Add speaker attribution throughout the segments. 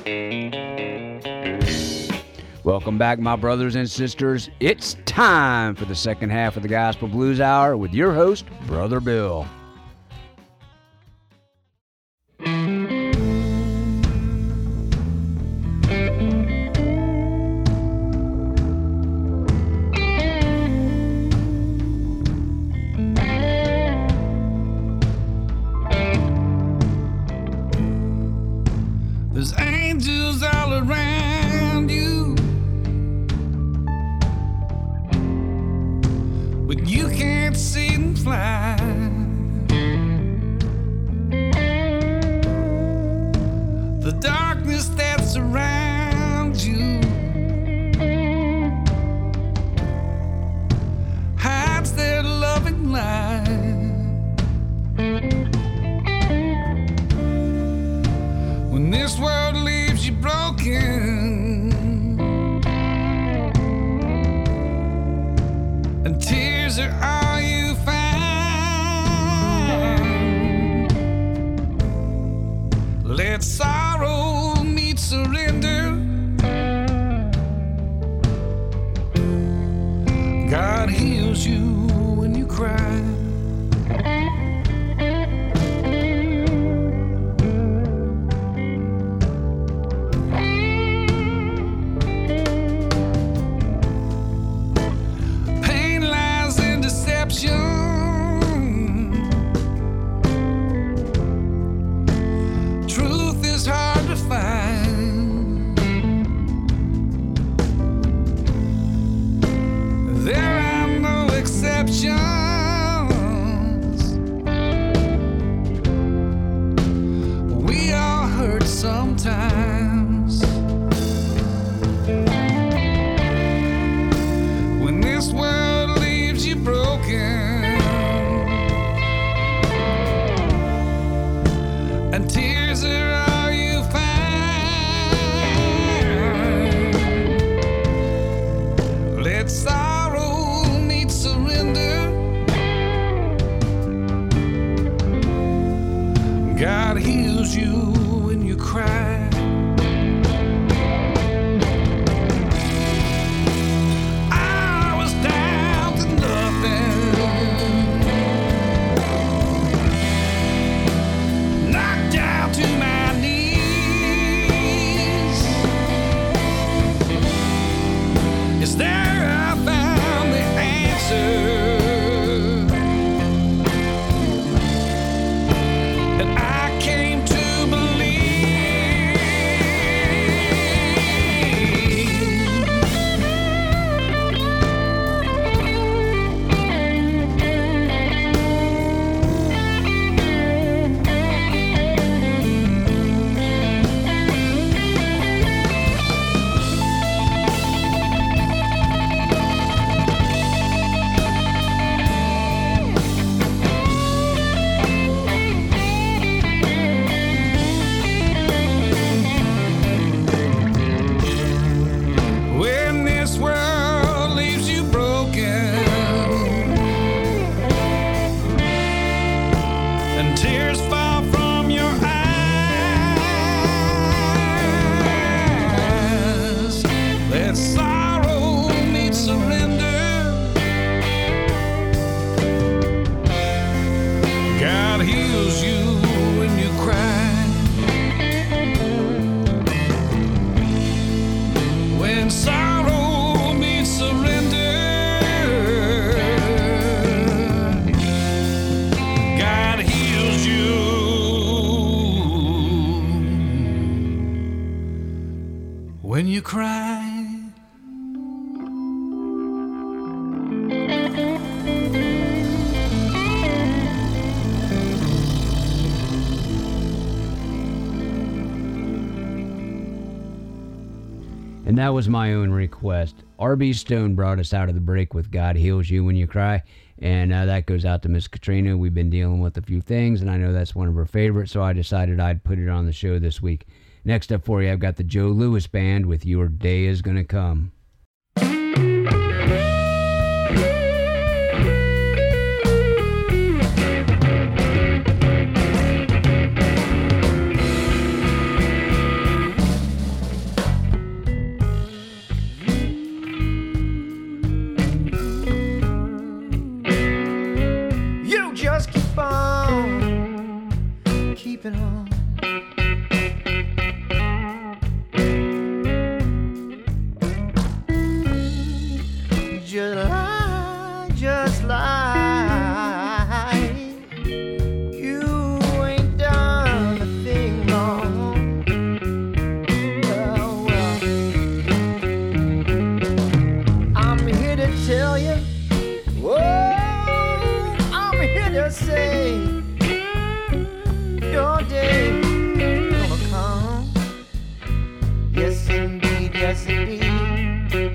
Speaker 1: Welcome back, my brothers and sisters. It's time for the second half of the Gospel Blues Hour with your host, Brother Bill.
Speaker 2: There's angels all around you, but you can't see them fly. The darkness that surrounds you hides their loving light. When this world leaves you broken and tears are all you find, let sorrow meet surrender. God heals you when you cry. Truth is hard to find. There are no exceptions. We all hurt sometimes. When this world leaves you broken and tears are all you find, let sorrow meet surrender. God heals you when you cry. I was down to nothing, knocked down to my knees. It's there I found the answer, and I came to believe. When this world leaves you broken and tears fall from your eyes, let sorrow meet surrender. God heals you when you cry. When sorrow meets surrender, God heals you when you cry.
Speaker 1: And that was my own request. R.B. Stone brought us out of the break with God Heals You When You Cry. And that goes out to Miss Katrina. We've been dealing with a few things, and I know that's one of her favorites, so I decided I'd put it on the show this week. Next up for you, I've got the Joe Louis Band with Your Day Is Gonna Come.
Speaker 3: yes indeed.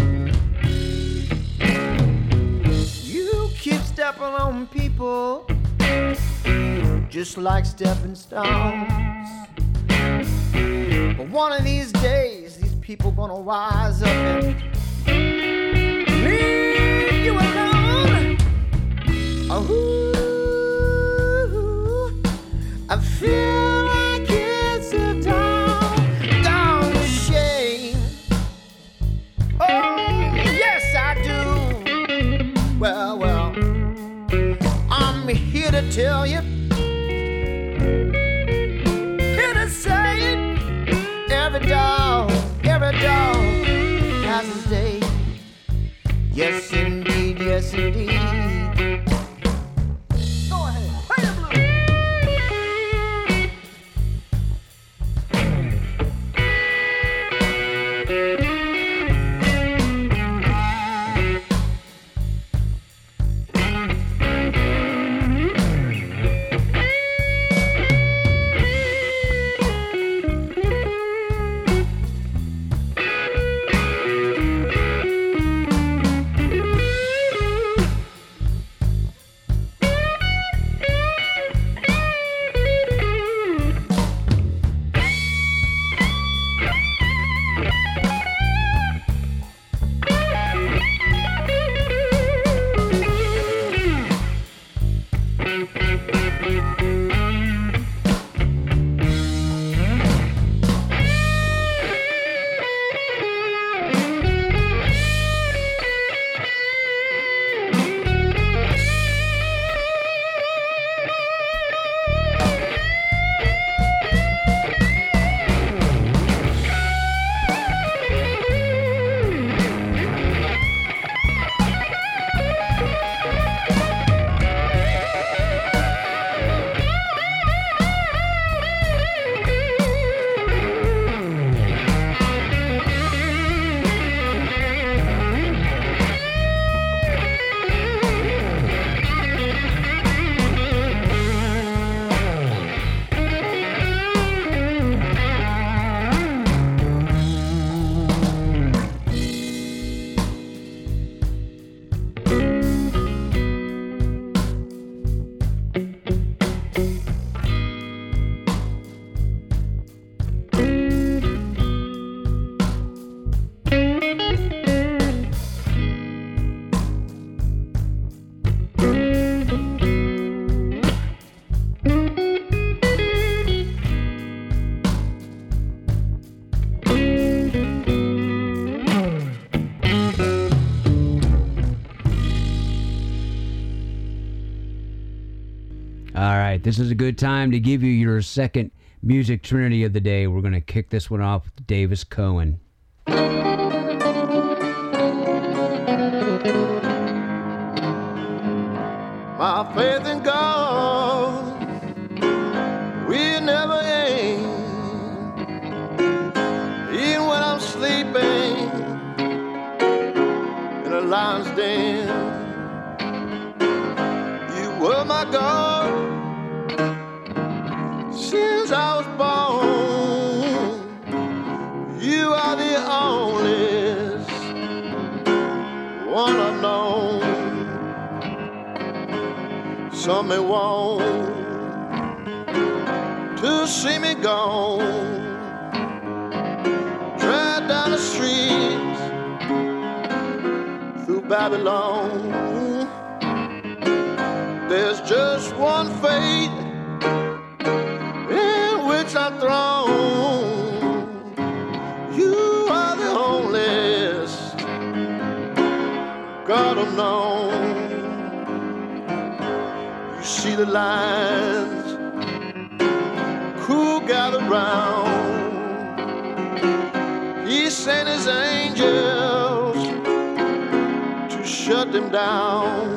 Speaker 3: You keep stepping on people just like stepping stones. But one of these days, these people gonna rise up and leave you alone. Ooh, I feel like it's a down to shame. Oh, yes I do. Well, I'm here to tell you. Every dog has his day. Yes, indeed, yes, indeed. Go ahead, play the blues.
Speaker 1: All right, this is a good time to give you your second music trinity of the day. We're going to kick this one off with Davis Cohen.
Speaker 3: My faith in God will never end. Even when I'm sleeping in a lion's den, you were my God since I was born. You are the only one I've known. Some may want to see me gone, drive down the streets through Babylon. There's just one fate in which I'm thrown. You are the onlyest God I've known. You see the lines, who gather round. He sent his angels to shut them down.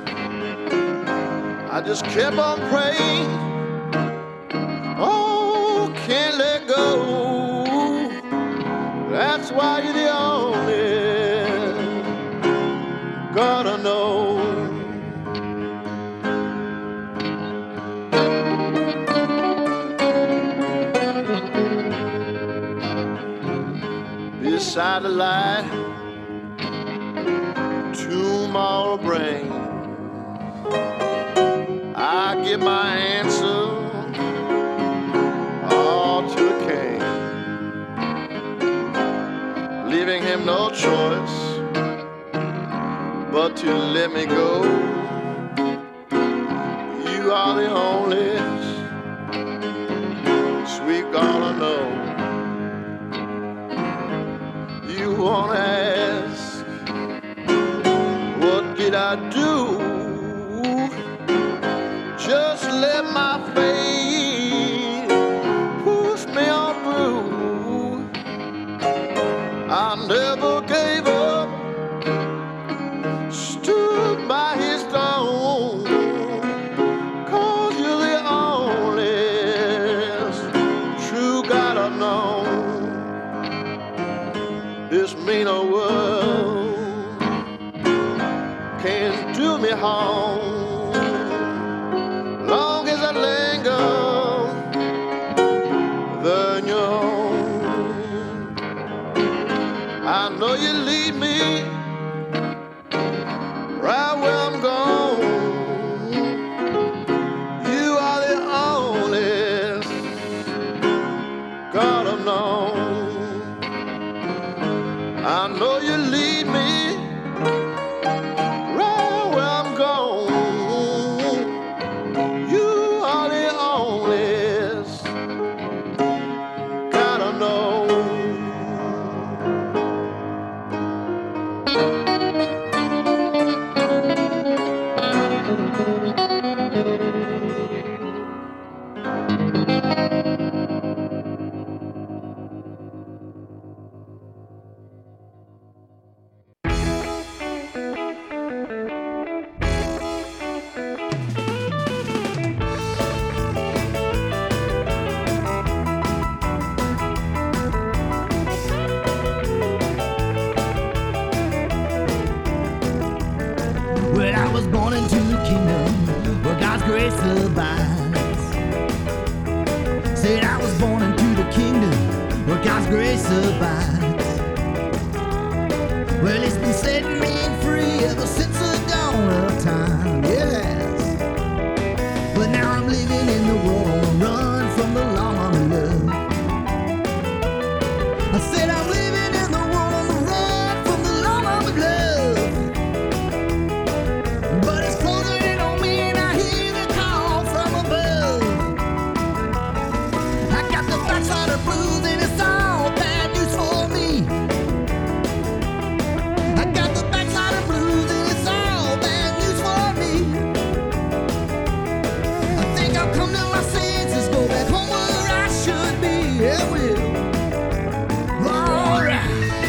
Speaker 3: I just kept on praying, oh, can't let go. That's why you're the only God I know. beside the light tomorrow bring. I give my answer all to a king, leaving him no choice but to let me go. You are the only sweet girl I know. You wanna ask, what did I do? Just let my fate push me on through. I never gave up, stood by his throne, 'cause you're the only true God I've known. This meaner world can't do me harm. Long as I linger, then you're home. I know you lead me right where I'm going. You are the only God I've known. I know you lead me right where I'm going. You are the only God I know.
Speaker 4: Well, I was born into the kingdom where God's grace abides. Said I was born into the kingdom where God's grace abides. Well, it's been setting me free ever since the dawn of time, yes. But now I'm living in the world on the run from the law of love. I said I'm living in the world on the run from the law of love. But it's closing in on me and I hear the call from above. I got the backside of blues and it's all bad news for me. I got the backside of blues and it's all bad news for me. I think I've come to my senses, go back home where I should be. Yeah, well, alright.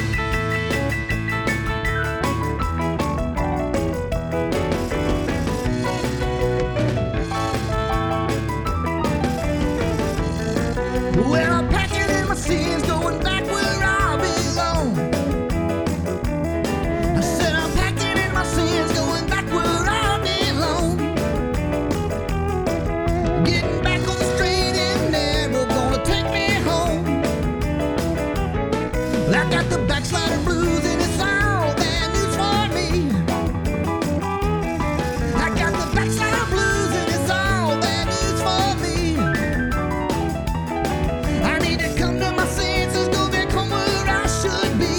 Speaker 4: Well, I'm packing in my sins, going back where I belong. I said I'm packing in my sins, going back where I belong. Getting back on the straight and narrow, gonna take me home. I got the backsliding blues and it's all bad news for me. I got the backsliding blues and it's all bad news for me. I need to come to my senses, go back home where I should be.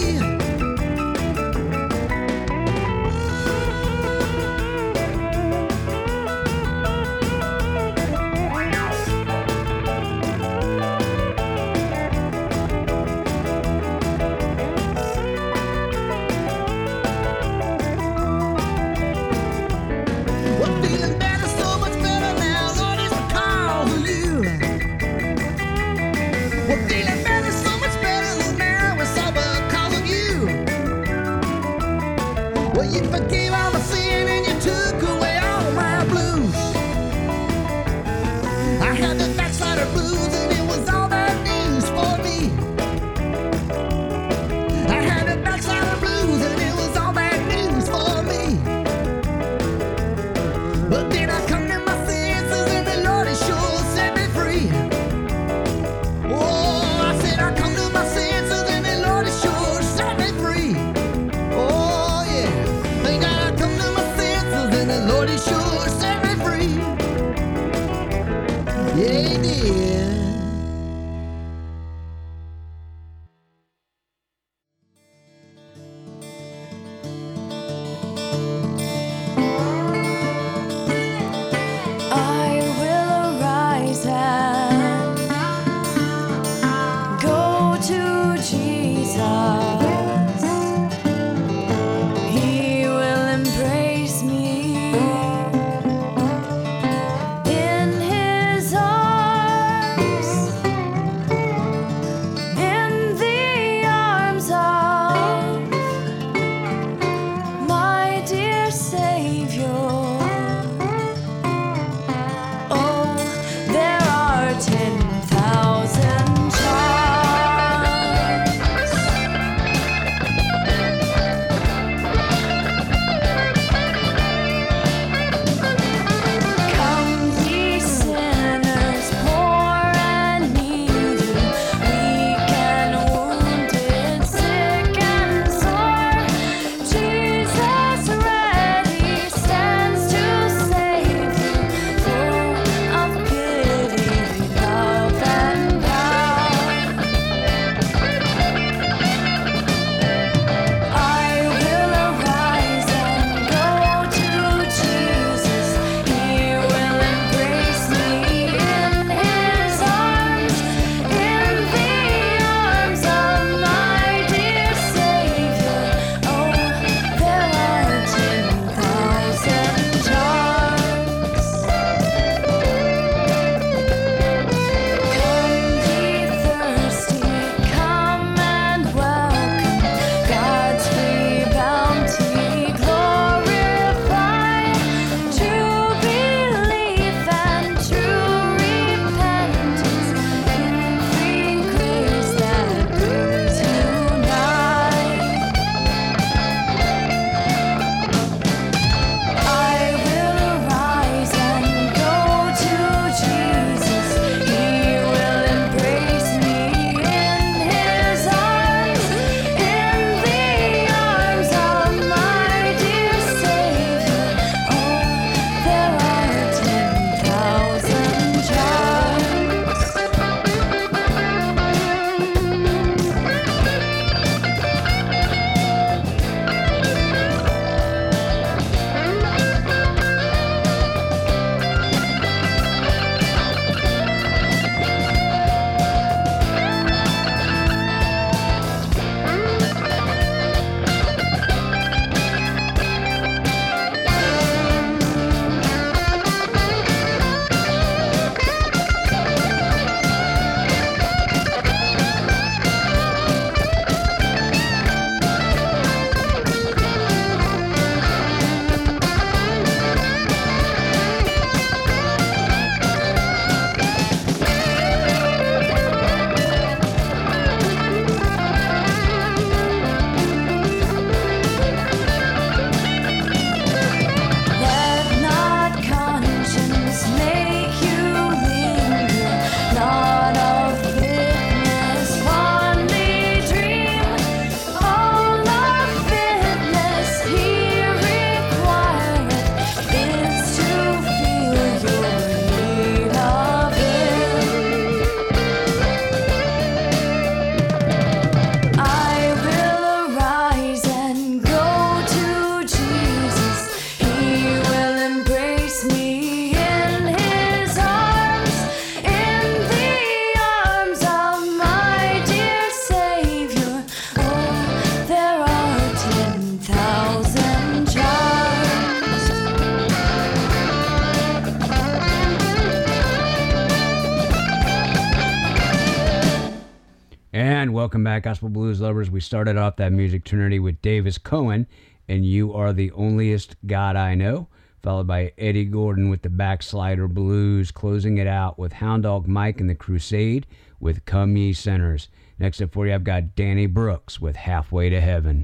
Speaker 1: And welcome back, Gospel Blues lovers. We started off that music trinity with Davis Cohen and You Are the Onlyest God I Know, followed by Eddie Gordon with the Backslider Blues, closing it out with Hound Dog Mike and the Crusade with Come Ye Sinners. Next up for you, I've got Danny Brooks with Halfway to Heaven.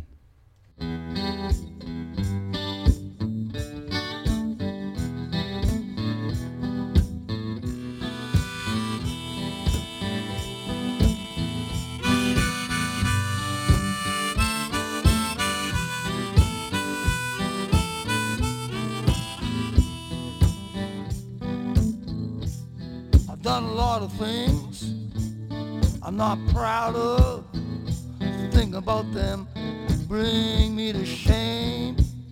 Speaker 5: Done a lot of things I'm not proud of. Think about them bring me to shame.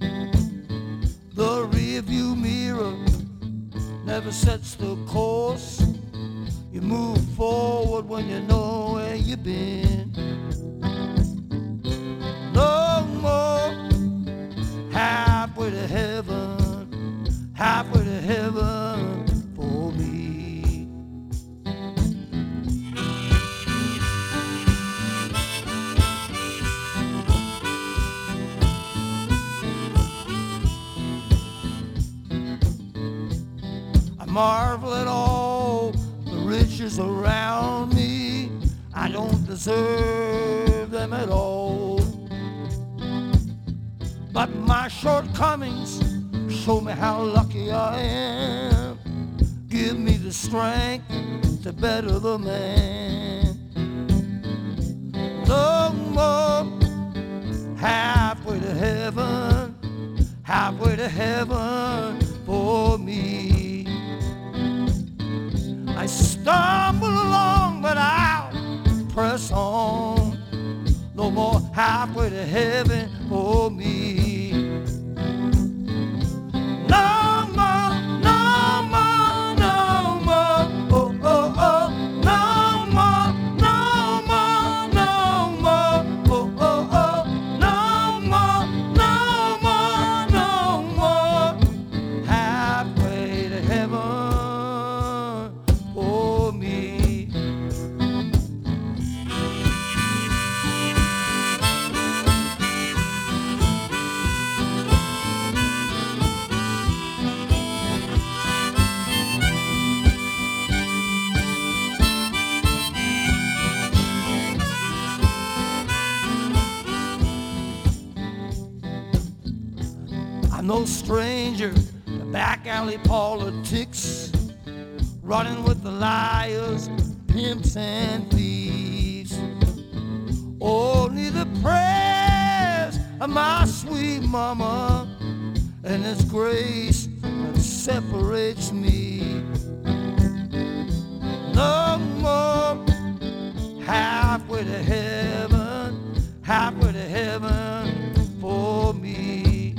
Speaker 5: The rearview mirror never sets the course. You move forward when you know where you've been. No more halfway to heaven, halfway to heaven for me. Marvel at all the riches around me. I don't deserve them at all, but my shortcomings show me how lucky I am. Give me the strength to better the man. No more halfway to heaven, halfway to heaven for me. I stumble along, but I'll press on. No more halfway to heaven for me. No more, no more, no more. Oh, oh, oh. No more, no more, no more. Oh, oh, oh. No more, no more, no more. Halfway to heaven. I'm no stranger to back alley politics, running with the liars, pimps, and thieves. Only the prayers of my sweet mama and His grace that separates me. No more halfway to heaven, halfway to heaven for me.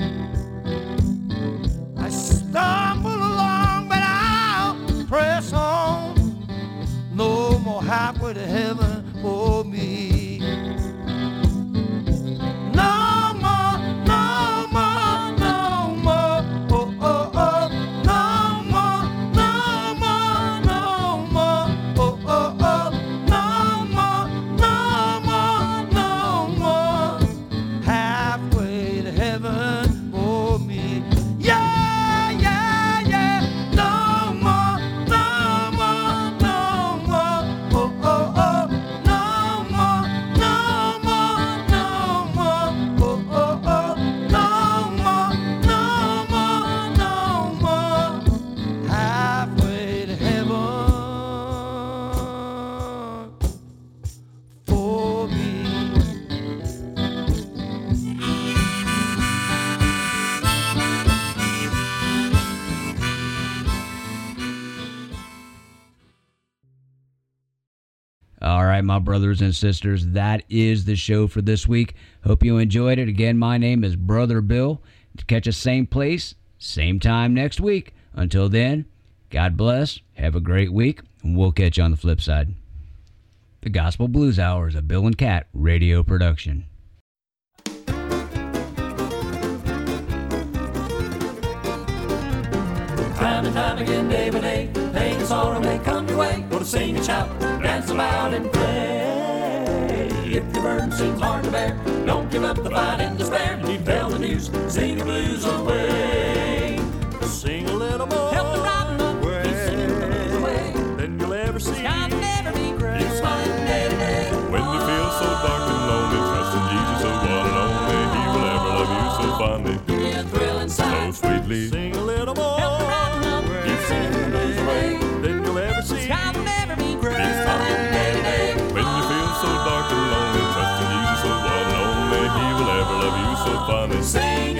Speaker 5: I stumble along, but I'll press on. No more halfway to heaven for me. No more, no more, no more. Oh, oh, oh. No more, no more, no more. Oh, oh, oh. No more, no more, no more. Halfway to heaven for me. Yeah!
Speaker 1: All right, my brothers and sisters, that is the show for this week. Hope you enjoyed it. Again, my name is Brother Bill. Catch us same place, same time next week. Until then, God bless, have a great week, and we'll catch you on the flip side. The Gospel Blues Hour is a Bill and Cat radio production.
Speaker 6: Time and time again, day by day, pain and sorrow may come your way. Go to sing and shout, dance aloud and play. if your burden seems hard to bear, don't give up the fight in despair. You need to tell the news, sing the blues away.
Speaker 5: Sing a little more.
Speaker 6: Help the riding up, keep singing the blues away.
Speaker 5: Then you'll ever see.
Speaker 6: Sky will never be gray. Keep smiling day to day.
Speaker 5: When you feel so dark and lonely, trust in Jesus, the one and only. He will ever love you so fondly,
Speaker 6: Give me a thrill inside.
Speaker 5: so sweetly. Sing a little more.
Speaker 6: Help the riding up, keep singing the blues away.
Speaker 5: Then you'll ever see.
Speaker 6: Sky will never be gray.
Speaker 5: Keep
Speaker 6: Smiling day to day.
Speaker 5: When you feel so dark and lonely, trust in Jesus, the one and only. He will ever love you so fondly.
Speaker 6: Sing